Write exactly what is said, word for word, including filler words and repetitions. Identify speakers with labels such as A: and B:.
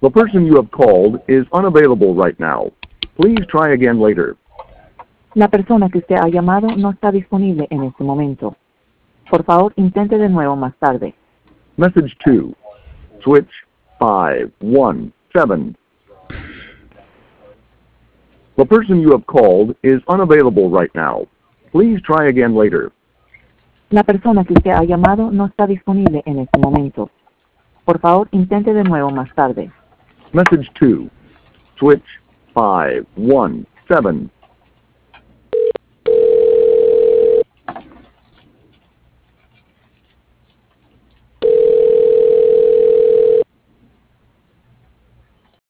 A: The person you have called is unavailable right now. Please try again later.
B: La persona que usted ha llamado no está disponible en este momento. Por favor, intente de nuevo más tarde.
A: Message two. Switch five one seven. The person you have called is unavailable right now. Please try again later.
B: La persona que usted ha llamado no está disponible en este momento. Por favor, intente de nuevo más tarde.
A: Message two. Switch five one seven.